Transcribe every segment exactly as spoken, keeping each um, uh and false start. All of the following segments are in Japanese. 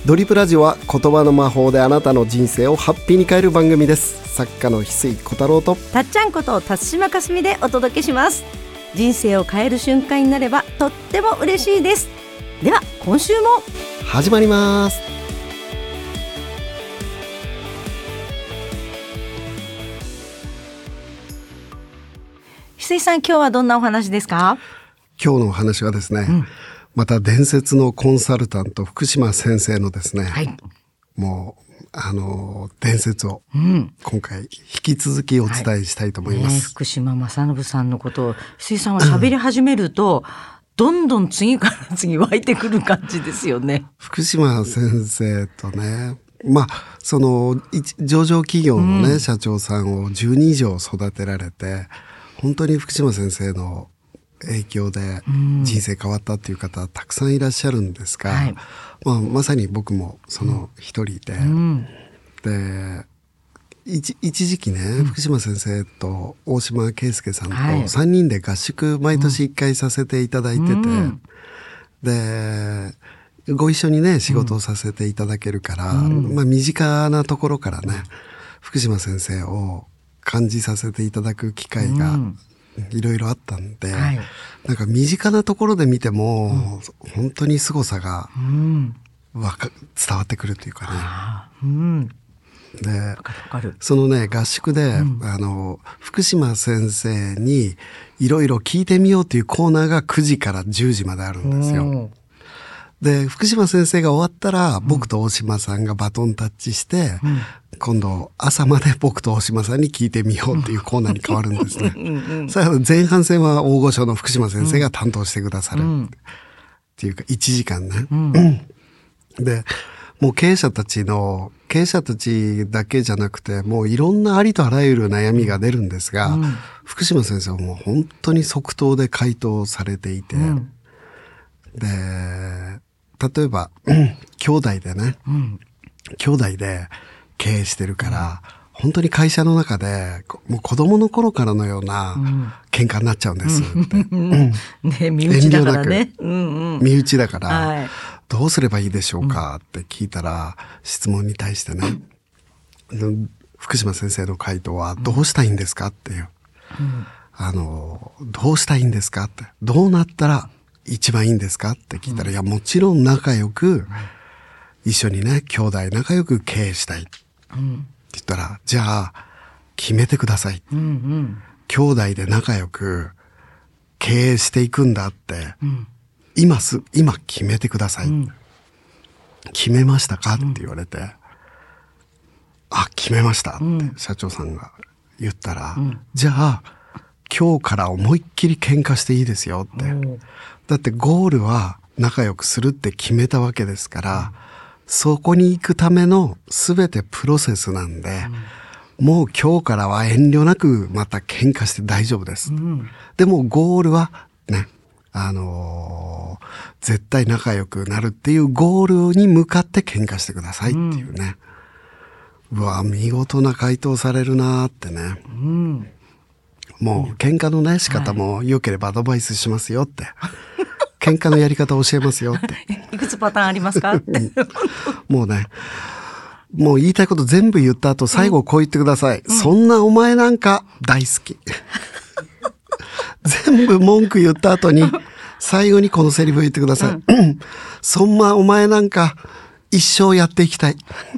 ドリップラジオは言葉の魔法であなたの人生をハッピーに変える番組です。作家の翡翠小太郎とたっちゃんこと辰島かすみでお届けします。人生を変える瞬間になればとっても嬉しいです。では今週も始まります。 翡翠さん、今日はどんなお話ですか？ 今日のお話はですね、うん、また伝説のコンサルタント福島先生のですね、はい、もうあの伝説を今回引き続きお伝えしたいと思います、 はいね、福島正信さんのことを翡翠さんは喋り始めると、うん、どんどん次から次湧いてくる感じですよね。 福島先生とね、まあその上場企業のね、うん、社長さんをじゅうにん以上育てられて、本当に福島先生の影響で人生変わったっていう方たくさんいらっしゃるんですが、はい、まあ、まさに僕もその一人で、うん、で 一, 一時期ね、うん、福島先生と大島圭介さんとさんにんで合宿毎年いっかいさせていただいてて、うん、でご一緒にね仕事をさせていただけるから、うん、まあ、身近なところからね福島先生を感じさせていただく機会がいろいろあったんで、うん、はい、なんか身近なところで見ても、うん、本当に凄さがわか伝わってくるというかね、うん、でわかるわかる。そのね合宿で、うん、あの福島先生にいろいろ聞いてみようというコーナーがくじからじゅうじまであるんですよ。で福島先生が終わったら、うん、僕と大島さんがバトンタッチして、うん、今度朝まで僕と大島さんに聞いてみようっていうコーナーに変わるんですね。うんうん、それは前半戦は大御所の福島先生が担当してくださるっていうかいちじかんね、うん、でもう経営者たちの経営者たちだけじゃなくてもういろんなありとあらゆる悩みが出るんですが、うん、福島先生はもう本当に即答で回答されていて、うん、で例えば兄弟でね、うん、兄弟で経営してるから、うん、本当に会社の中でもう子供の頃からのような喧嘩になっちゃうんですって、うんうんね、身内だからね、うんうん、 身内だから、はい、どうすればいいでしょうかって聞いたら、質問に対してね、うん、福島先生の回答はどうしたいんですかっていう、うん、あのどうしたいんですかってどうなったら一番いいんですかって聞いたら、うん、いやもちろん仲良く、うん、一緒にね兄弟仲良く経営したい、うん、って言ったら、じゃあ決めてください、うんうん、兄弟で仲良く経営していくんだって、うん、今す今決めてください、うん、決めましたかって言われて、うん、あ決めましたって社長さんが言ったら、うん、じゃあ今日から思いっきり喧嘩していいですよって、うん、だってゴールは仲良くするって決めたわけですから、うん、そこに行くための全てプロセスなんで、うん、もう今日からは遠慮なくまた喧嘩して大丈夫です、うん、でもゴールはね、あのー、絶対仲良くなるっていうゴールに向かって喧嘩してくださいっていうね、うん、うわ見事な回答されるなーってね、うん、もう喧嘩のね仕方も良ければアドバイスしますよって、はい、喧嘩のやり方教えますよっていくつパターンありますかってもうねもう言いたいこと全部言った後最後こう言ってください、うん、そんなお前なんか大好き全部文句言った後に最後にこのセリフを言ってください、うん、そんなお前なんか一生やっていきたい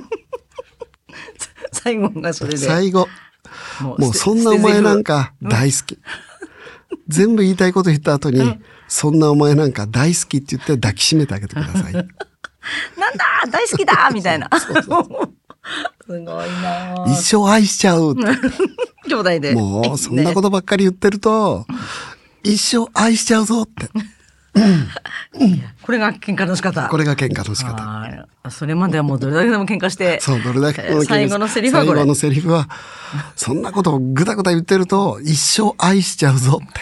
最後がそれで最後もう、もうそんなお前なんか大好き、うん、全部言いたいこと言った後に、うん、そんなお前なんか大好きって言って抱きしめてあげてくださいなんだ大好きだみたいなそうそうそうすごいな一生愛しちゃう兄弟でもうそんなことばっかり言ってると、ね、一生愛しちゃうぞってこれが喧嘩の仕方これが喧嘩の仕方それまではもうどれだけでも喧嘩してそうどれだけでも喧嘩して最後のセリフはこれ最後のセリフはそんなことをぐだぐだ言ってると一生愛しちゃうぞって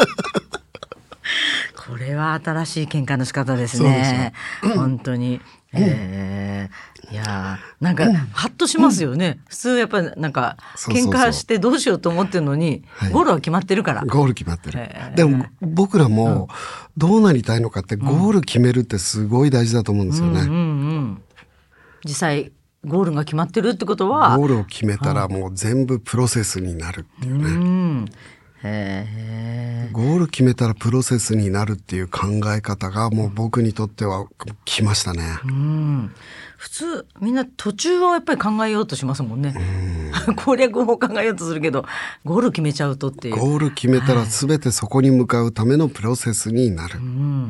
これは新しい喧嘩の仕方ですね、うん、本当に、えへー、いやーなんかハッとしますよね、うん、普通やっぱりなんか喧嘩してどうしようと思ってるのにはい、 ゴールは決まってるから。 ゴール決まってる。でも僕らもどうなりたいのかってゴール決めるってすごい大事だと思うんですよね、うんうんうん、 実際ゴールが決まってるってことはゴールを決めたらもう全部プロセスになるっていうね、うん、へー、ゴール決めたらプロセスになるっていう考え方がもう僕にとっては来ましたね、 うん、普通みんな途中はやっぱり考えようとしますもんね、うん、攻略法を考えようとするけどゴール決めちゃうとっていう。 ゴール決めたら全てそこに向かうためのプロセスになる、うん、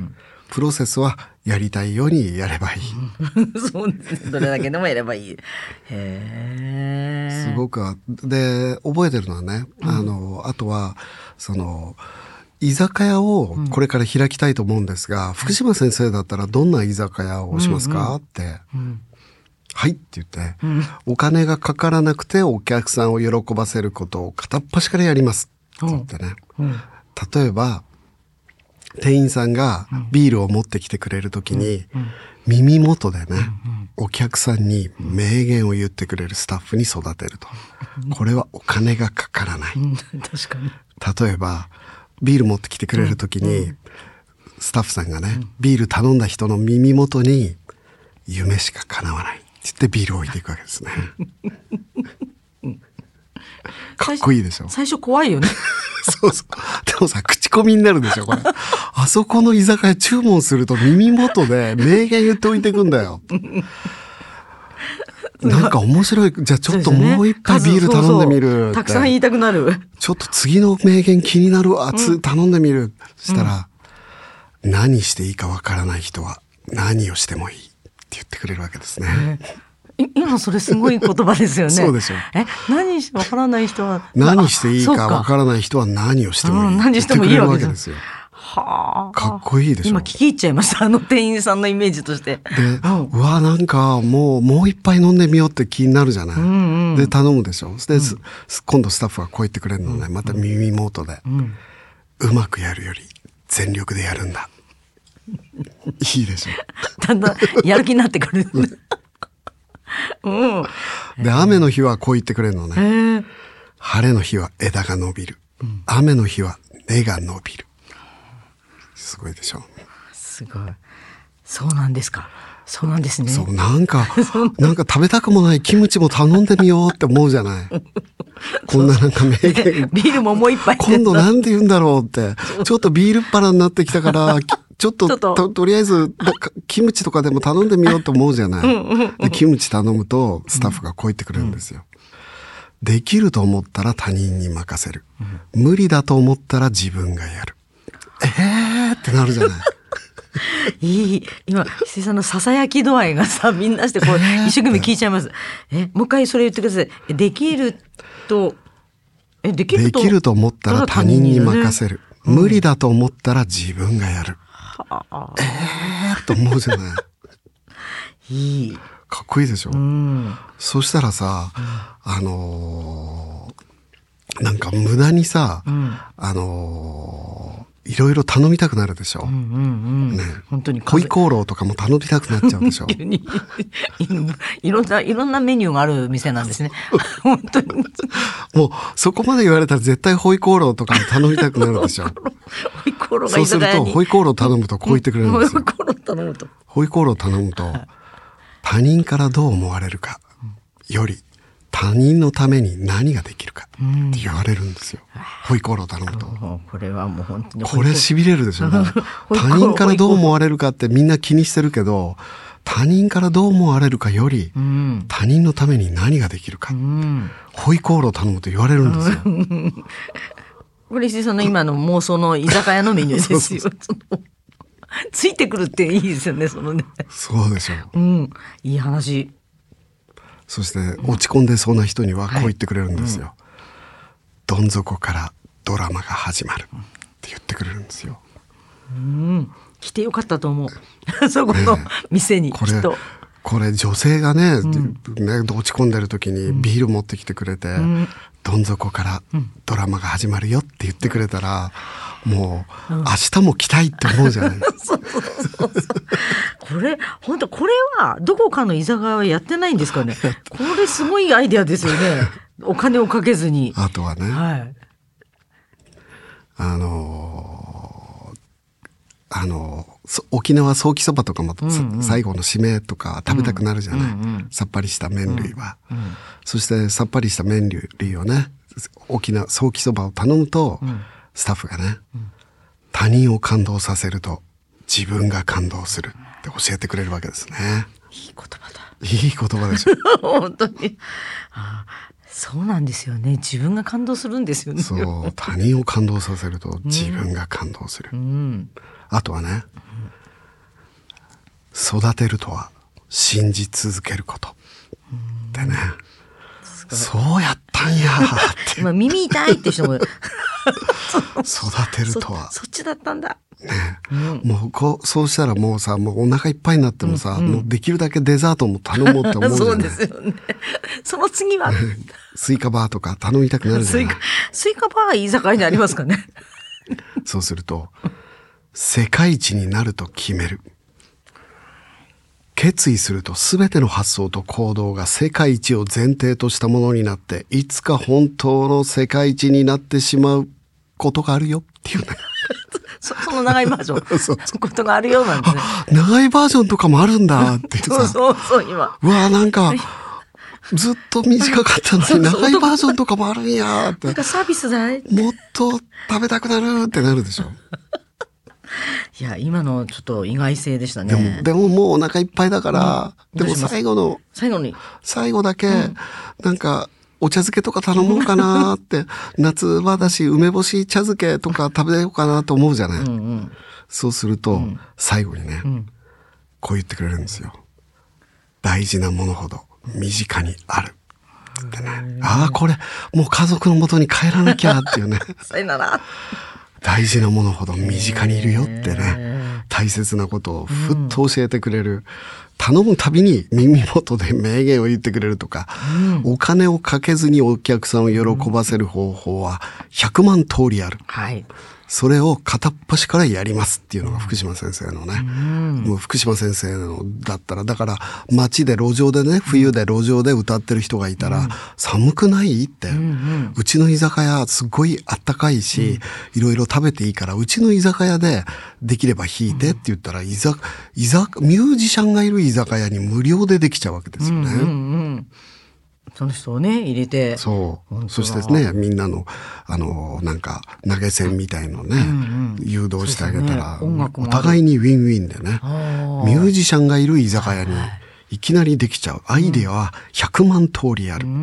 プロセスはやりたいようにやればいいそうですね、どれだけでもやればいいへー、 すごくで覚えてるのはね、うん、あのあとはその居酒屋をこれから開きたいと思うんですが、うん、福島先生だったらどんな居酒屋をしますか、うんうん、って、うん、はいって言って、うん、お金がかからなくてお客さんを喜ばせることを片っ端からやりますって言ってね、うんうん、例えば店員さんがビールを持ってきてくれるときに、うんうん、耳元でね、うんうん、お客さんに名言を言ってくれるスタッフに育てると、うん、これはお金がかからない、うん、 確かに。 例えばビール持ってきてくれるときに、うん、スタッフさんがね、うん、ビール頼んだ人の耳元に夢しか叶わないって言ってビールを置いていくわけですねかっこいいでしょ。 最初怖いよねそうそう。でもさ、口コミになるでしょこれあそこの居酒屋注文すると耳元で名言言っておいていくんだよなんか面白い。じゃあちょっともう一杯ビール頼んでみるって、そうそう、 たくさん言いたくなる。 ちょっと次の名言気になるわ、うん、頼んでみるしたら、うん、何していいかわからない人は何をしてもいいって言ってくれるわけですね、 えー、今それすごい言葉ですよねそうでしょ。 え、何してわからない人は何していいかわからない人は何をしてもいい、うん、 何してもいいわけですよ。はあ、かっこいいでしょ。 今聞き入っちゃいました、あの店員さんのイメージとして。 で、うん、うわなんかもうもう一杯飲んでみようって気になるじゃない、うんうん、で頼むでしょ。で、うん、今度スタッフがこう言ってくれるのね、うん、また耳元で、うん、うまくやるより全力でやるんだいいでしょ。 だんだんやる気になってくる、うん、 で雨の日はこう言ってくれるのね。晴れの日は枝が伸びる、うん、雨の日は根が伸びる。すごいでしょ。 すごい。そうなんですか。そうなんですね。 そう、なんかなんか食べたくもないキムチも頼んでみようって思うじゃないこんななんか名言ビールももう一杯今度なんて言うんだろうってちょっとビールっ腹になってきたからちょっと と, とりあえずキムチとかでも頼んでみようと思うじゃないうんうん、うん、でキムチ頼むとスタッフがこう言ってくれるんですよ、うんうん、できると思ったら他人に任せる、うん、無理だと思ったら自分がやる。えーってなるじゃないいい。今石井さんのささやき度合いがさみんなしてこう、えー、一生懸命聞いちゃいます。えもう一回それ言ってください。できるとえできるとできると思ったら他人に任せる、うん、無理だと思ったら自分がやる、うん、えーと思うじゃないいい。 かっこいいでしょ、うん、そしたらさ、うん、あのー、なんか無駄にさ、うん、あのーいろいろ頼みたくなるでしょ、うんうんうんね、本当にホイコーローとかも頼みたくなっちゃうでしょいろんないろんなメニューがある店なんですね本当にもうそこまで言われたら絶対ホイコーローとかも頼みたくなるでしょホイコーローがそうするとホイコーロー頼むとこう言ってくれるんですよ、 ホイコーロー頼むとホイコーロー頼むと他人からどう思われるかより他人のために何ができるかって言われるんですよ、うん、ホイコーロー頼むと。 これはもう本当にこれ痺れるでしょ他人からどう思われるかってみんな気にしてるけど他人からどう思われるかより、うん、他人のために何ができるか、うん、ホイコーロー頼むと言われるんですよ、うん、 これ石井さんの今の妄想の居酒屋のメニューですよそうそうついてくるっていいですよねそのね。 そうでしょう、 うん、いい話。 そして落ち込んでそうな人にはこう言ってくれるんですよ、はいうん、どん底からドラマが始まるって言ってくれるんですよ、 うん、来てよかったと思うそこの店に、 ね、これこれ女性がね、うんね、落ち込んでる時にビール持ってきてくれて、うん、どん底からドラマが始まるよって言ってくれたらもう、うん、明日も来たいって思うじゃないそうそうそうそうこれ本当これはどこかの居酒屋はやってないんですかね。これすごいアイデアですよね。お金をかけずに。 あとはね、 はい、 あのー、あのー、沖縄ソーキそばとかも、うんうん、最後の締めとか食べたくなるじゃない、うんうん、さっぱりした麺類は、うんうん、そしてさっぱりした麺類をね、沖縄ソーキそばを頼むと、うん、スタッフがね、うん、他人を感動させると自分が感動するって教えてくれるわけですね。 いい言葉だ。 いい言葉でしょ本当に。ああ、そうなんですよね。自分が感動するんですよね。 そう、他人を感動させると自分が感動する、うん、あとはね、うん、育てるとは信じ続けることってね、うん、そうやったんやって今耳痛いって人も育てるとはそ, そっちだったんだね、うん、もうこうそうしたらもうさ、もうお腹いっぱいになってもさ、うんうん、もうできるだけデザートも頼もうって思うじゃない。 そうですよね。その次はスイカバーとか頼みたくなるじゃない。スイカ、 スイカバーは居酒屋にありますかね。 そうすると世界一になると決める、決意すると全ての発想と行動が世界一を前提としたものになって、いつか本当の世界一になってしまうことがあるよっていうね。 そ, その長いバージョンそうそうことがあるよなんてね。 長いバージョンとかもあるんだっていうさ。 そうそうそう今。 うわなんかずっと短かったのに長いバージョンとかもあるんやって。 なんかサービスだね。 もっと食べたくなるってなるでしょ。 いや今のちょっと意外性でしたね。 でもでももうお腹いっぱいだから、うん、でも最後の最後に最後だけ、うん、なんか。お茶漬けとか頼もうかなって夏場だし梅干し茶漬けとか食べようかなと思うじゃない、うんうん、そうすると、うん、最後にね、うん、こう言ってくれるんですよ。大事なものほど身近にあるってね。ああこれもう家族の元に帰らなきゃっていうね。 さよなら。 大事なものほど身近にいるよってね、大切なことをふっと教えてくれる、うん、頼むたびに耳元で名言を言ってくれるとか、うん、お金をかけずにお客さんを喜ばせる方法はひゃくまん通りある、はい、それを片っ端からやりますっていうのが福島先生のね、うん、もう福島先生のだったら、だから街で路上でね、冬で路上で歌ってる人がいたら、うん、寒くないって、うんうん、うちの居酒屋すごいあったかいし、うん、いろいろ食べていいからうちの居酒屋でできれば弾いてって言ったら、居酒居酒ミュージシャンがいる居酒屋に無料でできちゃうわけですよね、うんうんうん、 その人をね入れて、 そうそしてね、みんなのあのなんか投げ銭みたいのね、うんうん、誘導してあげたら、ね、お互いにウィンウィンでね、ミュージシャンがいる居酒屋にいきなりできちゃう。アイデアはひゃくまん通りある、うんうん、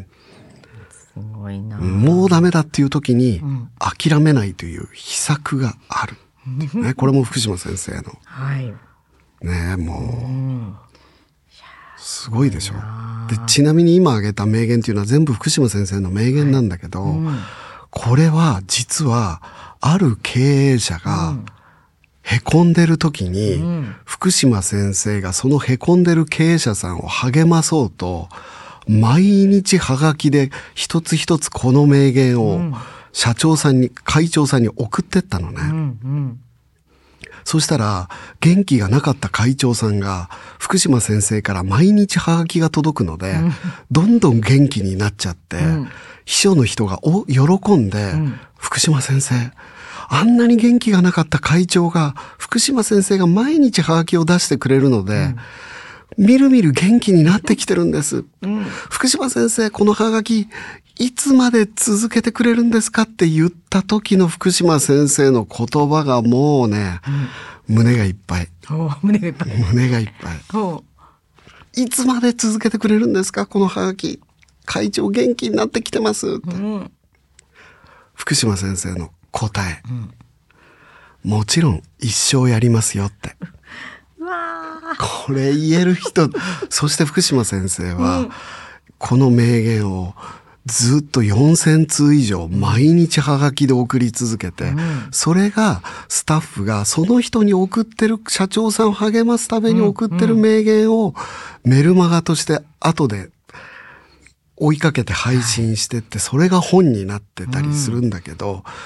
すごいな。 もうダメだっていう時に諦めないという秘策がある、ね、これも福島先生の、はい、ねもう、うんすごいでしょ。でちなみに今挙げた名言っていうのは全部福島先生の名言なんだけど、はいうん、これは実はある経営者がへこんでる時に、うん、福島先生がそのへこんでる経営者さんを励まそうと毎日はがきで一つ一つこの名言を社長さんに会長さんに送ってったのね、うんうんそしたら元気がなかった会長さんが福島先生から毎日ハガキが届くので、うん、どんどん元気になっちゃって、うん、秘書の人がお喜んで、うん、福島先生あんなに元気がなかった会長が福島先生が毎日ハガキを出してくれるので、みるみる元気になってきてるんです、うん、福島先生このハガキいつまで続けてくれるんですかって言った時の福島先生の言葉がもうね、うん、胸がいっぱい胸がいっぱい胸がいっぱいいつまで続けてくれるんですかこのハガキ会長元気になってきてますって、うん、福島先生の答え、うん、もちろん一生やりますよってわこれ言える人そして福島先生は、うん、この名言をずっとよんせんつう以上毎日ハガキで送り続けて、うん、それがスタッフがその人に送ってる社長さんを励ますために送ってる名言をメルマガとして後で追いかけて配信してって、それが本になってたりするんだけど、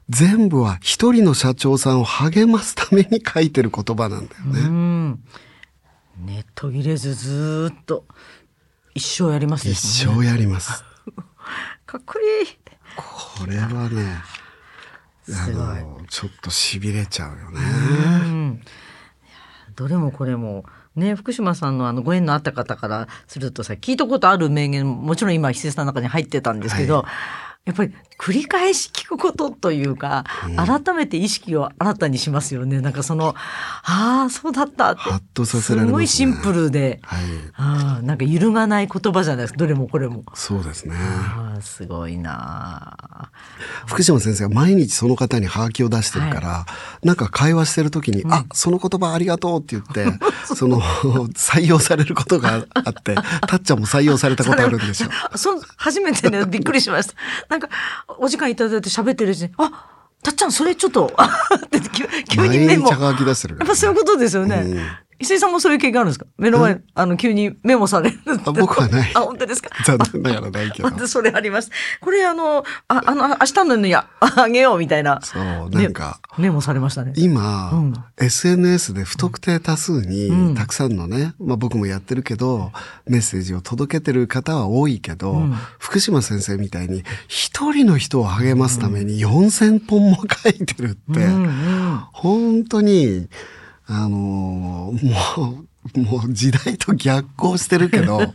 全部は一人の社長さんを励ますために書いてる言葉なんだよね。 うんね、途切れずずーっと一生やりますですもんね。 一生やりますかっこいい。 これはねあすごいのちょっとしびれちゃうよね。 うんどれもこれもね、福島さんのあのご縁のあった方からするとさ、聞いたことある名言もちろん今久さんの中に入ってたんですけど、 はい、 やっぱり繰り返し聞くことというか、うん、改めて意識を新たにしますよね。なんかそのああそうだったってハッとさせられますね。 すごいシンプルで、 はい、 あなんか揺るがない言葉じゃないですか、どれもこれも。 そうですね。 あすごいな。 福島先生が毎日その方にハガキを出してるから、はい、なんか会話してる時に、うん、あその言葉ありがとうって言ってその採用されることがあってたっちゃんも採用されたことあるんですよ。 そ初めてねびっくりしました。なんかお時間いただいて喋ってるうちにあたっちゃんそれちょっとって急にメモ毎日ハガキ出してるから、ね、 やっぱそういうことですよね。うん石井さんもそういう経験あるんですか？目の前、あの、急にメモされる。 あ僕はない。 あ、本当ですか？ 残念ながらないけど。 それあります。これあの、あ、あの、明日のにあげようみたいな。 そう、なんか。 メ, メモされましたね。 今、うん、エスエヌエス で不特定多数に、たくさんのね、まあ僕もやってるけど、メッセージを届けてる方は多いけど、うん、福島先生みたいに、一人の人を励ますためによんせんぽんも書いてるって、うんうん、本当に、あのー、もう、もう時代と逆行してるけど、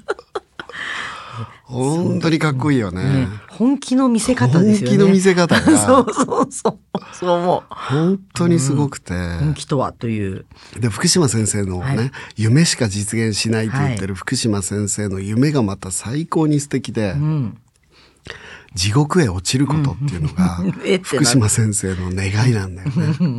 本当にかっこいいよね。ね本気の見せ方ですよね。 本気の見せ方が。 そうそうそう。そう思う。 本当にすごくて。うん、 本気とはという。 で、福島先生のね、はい、夢しか実現しないと言ってる福島先生の夢がまた最高に素敵で、うん地獄へ落ちることっていうのが福島先生の願いなんだよね。うんうん、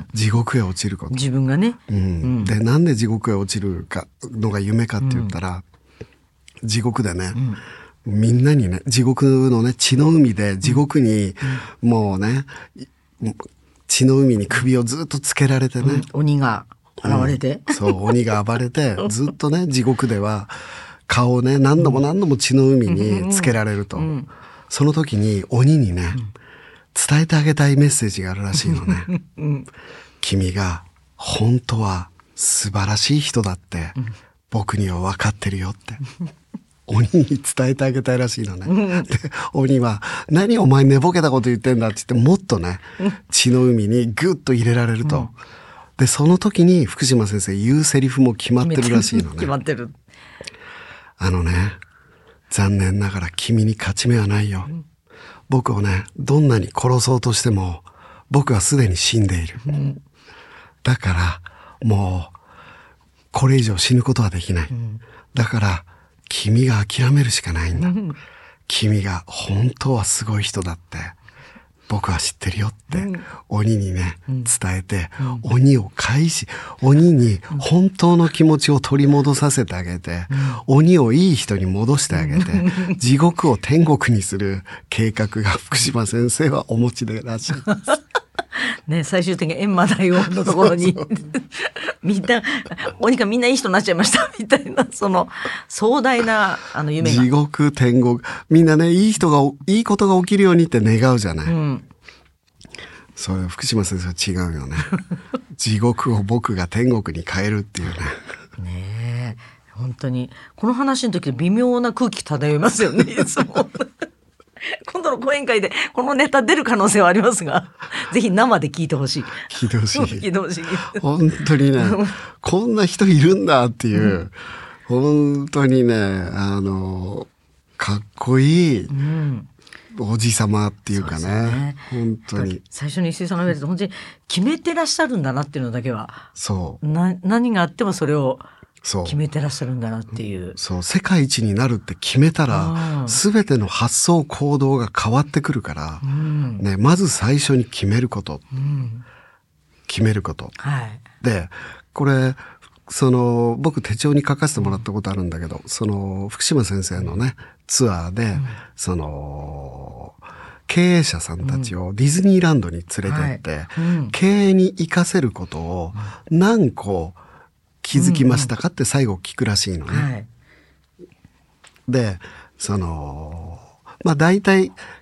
地獄へ落ちること。 自分がね、 うんうん。で、なんで地獄へ落ちるかのが夢かって言ったら、うん、地獄でね、うん、みんなにね、地獄のね、血の海で地獄に、うん、もうね、血の海に首をずっとつけられてね。うん、 鬼が現れて、 うん。そう、鬼が暴れて、ずっとね、地獄では顔をね、何度も何度も血の海につけられると。うんうんうんその時に鬼にね、うん、伝えてあげたいメッセージがあるらしいのね。うん、君が本当は素晴らしい人だって、うん、僕には分かってるよって。鬼に伝えてあげたいらしいのね。で、鬼は何お前寝ぼけたこと言ってんだって言ってもっとね、血の海にグッと入れられると。うん、で、その時に福島先生言うセリフも決まってるらしいのね。 決まってる。 あのね、残念ながら君に勝ち目はないよ。うん、僕をね、どんなに殺そうとしても、僕はすでに死んでいる。うん、だから、もう、これ以上死ぬことはできない。うん、だから、君が諦めるしかないんだ。うん、君が本当はすごい人だって、僕は知ってるよって、うん、鬼にね、伝えて、うん、鬼を返し、鬼に本当の気持ちを取り戻させてあげて、うん、鬼をいい人に戻してあげて、うん、地獄を天国にする計画が福島先生はお持ちでいらっしゃいます。 ね、最終的に閻魔大王のところにみんな鬼がみんないい人になっちゃいましたみたいなその壮大なあの夢が地獄天国みんなねいい人がいいことが起きるようにって願うじゃない、うん、それ福島先生は違うよね地獄を僕が天国に変えるっていうねねえ本当にこの話の時微妙な空気漂いますよねいつも今度の講演会でこのネタ出る可能性はありますがぜひ生で聞いてほしい聞いてほしい聞いてほしい本当にねこんな人いるんだっていう、うん、本当にねあのかっこいい、うんおじさまっていうか ね, ね本当に最初に石井さんの上で本当に決めてらっしゃるんだなっていうのだけはそうな何があってもそれを決めてらっしゃるんだなっていうそう世界一になるって決めたら全ての発想行動が変わってくるから、うんね、まず最初に決めること、うん、決めること、はい、でこれその僕手帳に書かせてもらったことあるんだけどその福島先生のねツアーで、うん、その経営者さんたちをディズニーランドに連れてって、はいうん、経営に活かせることを何個気づきましたかって最後聞くらしいのね。はい、でそのまあ大体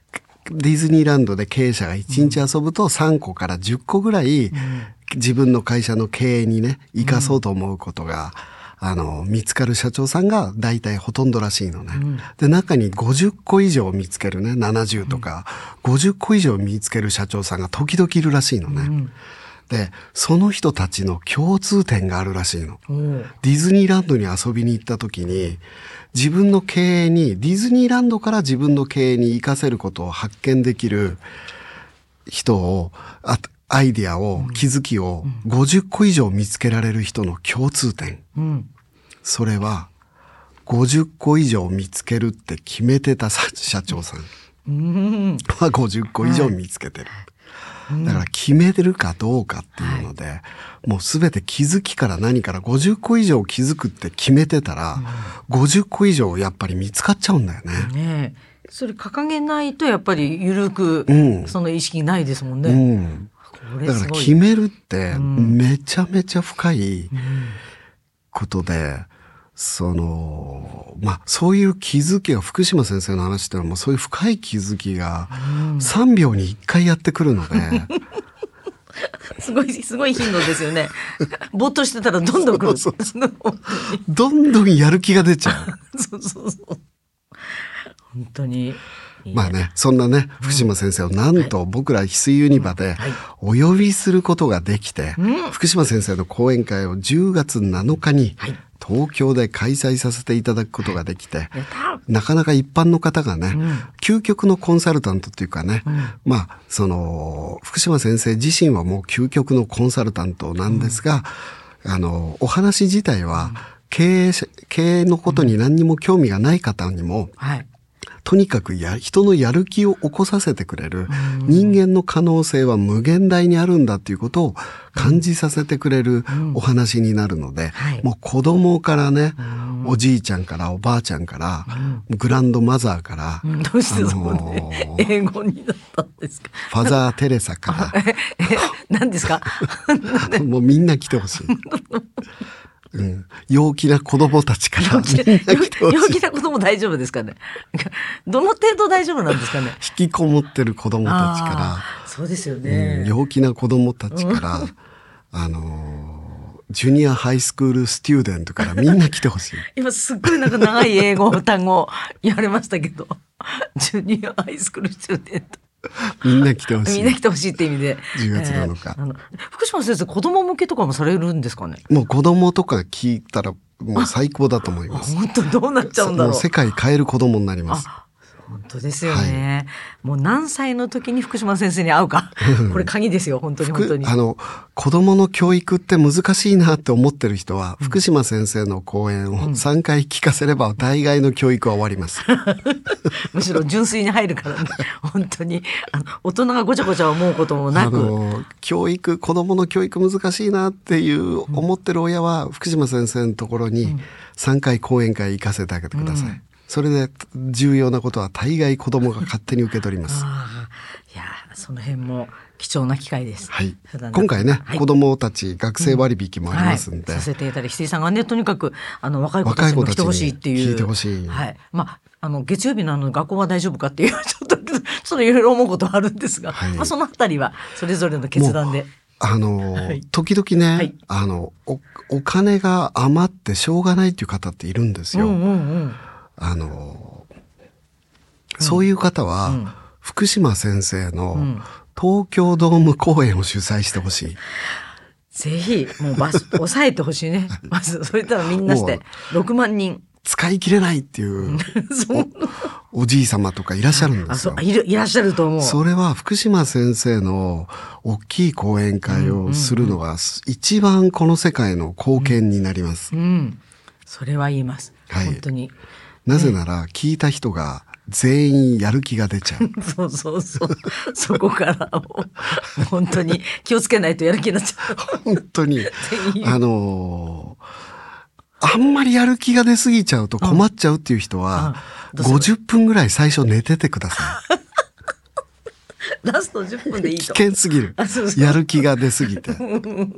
ディズニーランドで経営者がいちにち遊ぶとさんこからじゅっこぐらい自分の会社の経営にね生かそうと思うことが、あの見つかる社長さんが大体ほとんどらしいのね、うん、で中にごじゅっこ以上見つけるねななじゅうとか、うん、ごじゅっこ以上見つける社長さんが時々いるらしいのね、うん、でその人たちの共通点があるらしいの、うん、ディズニーランドに遊びに行った時に自分の経営にディズニーランドから自分の経営に活かせることを発見できる人をあアイディアを、うん、気づきをごじゅっこ以上見つけられる人の共通点、うん、それはごじゅっこ以上見つけるって決めてた社長さんはごじゅっこ以上見つけてる、はい、だから決めてるかどうかっていうので、はい、もうすべて気づきから何からごじゅっこ以上気づくって決めてたら、うん、ごじゅっこ以上やっぱり見つかっちゃうんだよね。 ねえ、それ掲げないとやっぱり緩く、うん、その意識ないですもんね、 うんだから決めるってめちゃめちゃ深いことで、うん、そのまあそういう気づきが福島先生の話っていうのはもうそういう深い気づきがさんびょうにいっかいやってくるので、うん、 すごいすごい頻度ですよね。ぼーっとしてたらどんどん来る。 そうそうそうどんどんやる気が出ちゃう。そうそうそう。本当に。 まあね、そんなね、福島先生をなんと僕ら翡翠ユニバでお呼びすることができて、うん、福島先生の講演会をじゅうがつなのかに東京で開催させていただくことができて、はい、なかなか一般の方がね、うん、究極のコンサルタントっていうかね、うん、まあ、その、福島先生自身はもう究極のコンサルタントなんですが、うん、あの、お話自体は経営、経営のことに何にも興味がない方にも、はいとにかくや人のやる気を起こさせてくれる人間の可能性は無限大にあるんだっていうことを感じさせてくれるお話になるので、もう子供からね、おじいちゃんからおばあちゃんからグランドマザーから、 どうしてそこで英語になったんですか。 ファザーテレサから何ですか。 もうみんな来てほしい。うん、陽気な子供たちから陽気な陽気な子供大丈夫ですかね。どの程度大丈夫なんですかね。 引きこもってる子供たちから、 そうですよね、 うん、陽気な子供たちから、うん、あのジュニアハイスクールスチューデントからみんな来てほしい。 今すっごいなんか長い英語単語言われましたけど、ジュニアハイスクールスチューデント。 みんな来てほしい。 みんな来てほしいって意味で。 じゅうがつなのか。 えー、あの福島先生、子供向けとかもされるんですかね。 もう子供とか聞いたらもう最高だと思います。 本当どうなっちゃうんだろう。 もう世界変える子供になります。 本当ですよね、はい、もう何歳の時に福島先生に会うかこれ鍵ですよ。本当に本当に。 あの子供の教育って難しいなって思ってる人は、うん、福島先生の講演をさんかい聞かせれば大概の教育は終わります。 むしろ純粋に入るからね。本当にあの大人がごちゃごちゃ思うこともなく、あの教育子供の教育難しいなっていう思ってる親は、うん、福島先生のところにさんかい講演会行かせてあげてください、うん、それで重要なことは大概子供が勝手に受け取ります。 あいやその辺も貴重な機会です。 はい、今回ね、はい、子供たち学生割引もありますんで、うんはい、 させていただき、翡翠さんがねとにかくあの若い子たちにも来てほしいっていう、 聞いてほしい、 はい、まああの月曜日のあの学校は大丈夫かっていうちょっとちょっといろいろ思うことはあるんですが、はい、まあ、そのあたりはそれぞれの決断で。 あの、はい、時々ね、はい、あの お, お金が余ってしょうがないっていう方っているんですよ。うんうんうん、あのそういう方は、うん、福島先生の東京ドーム公演を主催してほしい。 ぜひもうバス抑えてほしいね。まずそれとはみんなしてろくまんにん使い切れないっていうお, おじい様とかいらっしゃるんですよ。 あそう い, るいらっしゃると思う。 それは福島先生の大きい講演会をするのが一番この世界の貢献になります、 うんうん、それは言います、はい、本当に。 なぜなら聞いた人が全員やる気が出ちゃう。 そうそうそうそこからもう本当に気をつけないとやる気になっちゃう。 本当にあのーあんまりやる気が出すぎちゃうと困っちゃうっていう人は、うんうん、ごじゅっぷんぐらい最初寝ててください。ラストじゅっぷんでいいと。 危険すぎる。そうそうやる気が出すぎて。ド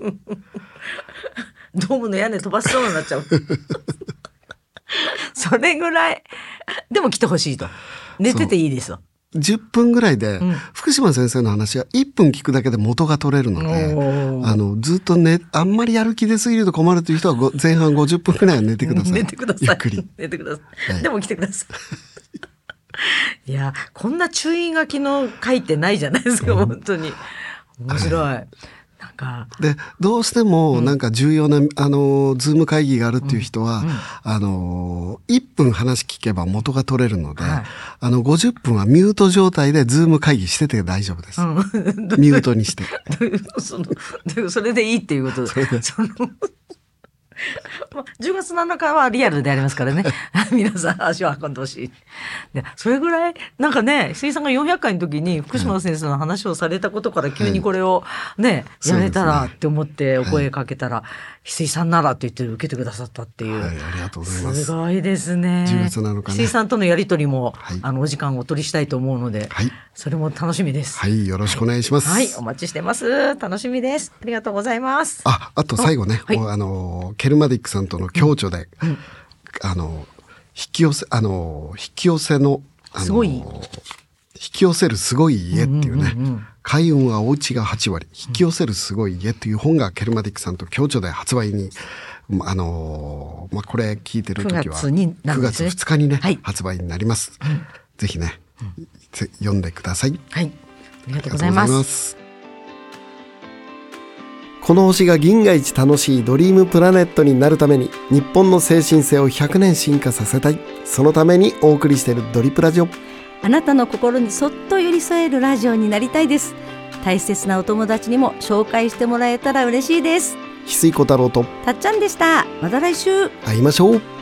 ームの屋根飛ばしそうになっちゃう。それぐらい。でも来てほしいと。寝てていいですよ。 じゅっぷんぐらいで、 うん、 福島先生の話はいっぷん聞くだけで元が取れるので、あのずっとね、あんまりやる気出すぎると困るという人は前半ごじゅっぷんぐらいは寝てください。 寝てください。 ゆっくり。 寝てください。 はい、 でも来てください。いや、こんな注意書きの書いてないじゃないですか、本当に。面白い。はい、なんかでどうしてもなんか重要な、うん、あのズーム会議があるっていう人は、うんうん、あのいっぷん話聞けば元が取れるので、はい、あのごじゅっぷんはミュート状態でズーム会議してて大丈夫です、うん、ミュートにしてそのそれでいいっていうことでそのじゅうがつなのかはリアルでありますからね皆さん足を運んでほしい。でそれぐらいなんかね、石井さんがよんひゃっかいの時に福島先生の話をされたことから急にこれをね、はい、やれたらって思ってお声かけたら、はい、石井さんならって言って受けてくださったっていう、 はい、ありがとうございます。 すごいですね。 じゅうがつなのかね、 石井さんとのやり取りも、はい、あのお時間をお取りしたいと思うので、はい、それも楽しみです。 はい、よろしくお願いします。 はい、はい、お待ちしてます。楽しみです。ありがとうございます。 あ、あと最後ね、はい、あのケルマディックさんとの共著で、うんうん、あの引き寄せあの引き寄せのあのすごい引き寄せるすごい家っていうね、うんうんうんうん、開運はお家がはちわり引き寄せるすごい家という本がケルマディックさんと共著で発売に、あのまあ、これ聞いてる時はくがつになるんですね、 くがつふつかにね、はい、発売になります、 うん、 ぜひね、うん、読んでください。 はい、ありがとうございます。 この星が銀河一楽しいドリームプラネットになるために、日本の精神性をひゃくねん進化させたい。そのためにお送りしているドリプラジオ。 あなたの心にそっと寄り添えるラジオになりたいです。大切なお友達にも紹介してもらえたら嬉しいです。 翡翠小太郎とたっちゃんでした。また来週会いましょう。